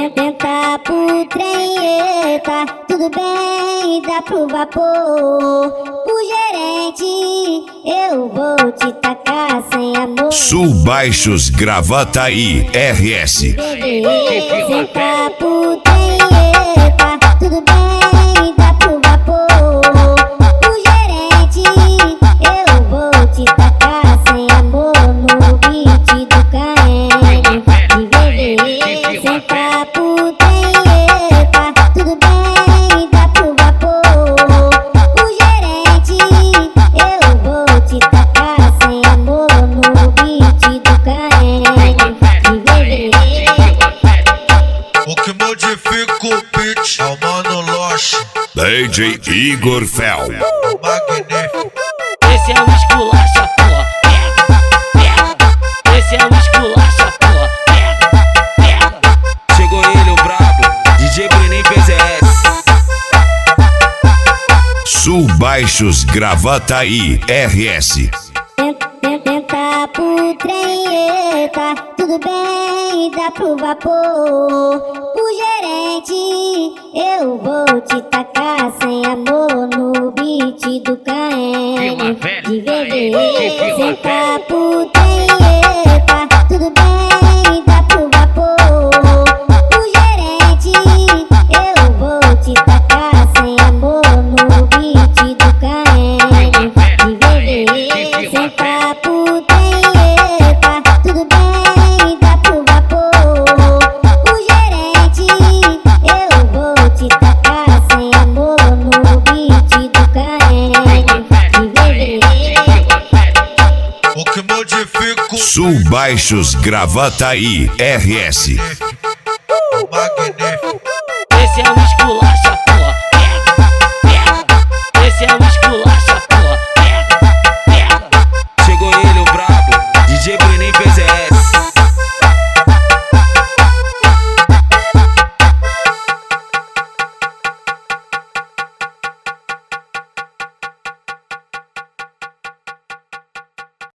Tenta pro trem, tá tudo bem, dá pro vapor. O gerente, eu vou te tacar sem amor. Sul Baixos Gravataí RS. Tenta pro trem, tá tudo bem, dá pro vapor. O gerente, eu vou te tacar sem amor no beat do Caene. Senta pro trem, tá tudo bem, dá pro vapor. O gerente, eu vou te tacar sem amor no beat do Caene. O que modifica o beat é o Mano Loche, DJ Igor Fel. magnífico. Esse é o esculacha, porra. Pega, pega. Esse é o esculacha, porra. Pega, pega. Chegou ele, o brabo, DJ Brenin PZS. Sul Baixos Gravataí RS. Tenta pro trem, tá tudo bem, dá pro vapor. O gerente, eu vou te tacar sem amor no beat do Caene. De VV, senta pro trem, tá tudo bem, dá pro vapor. O gerente, eu vou te tacar sem amor no beat do Caene. De VV, senta pro trem, tá tudo bem, dá pro vapor. O gerente, eu vou te tacar sem amor no beat do Caene. De VV. O que modifica o Sul Baixos Gravataí RS. magnífico. Esse é o esculacha,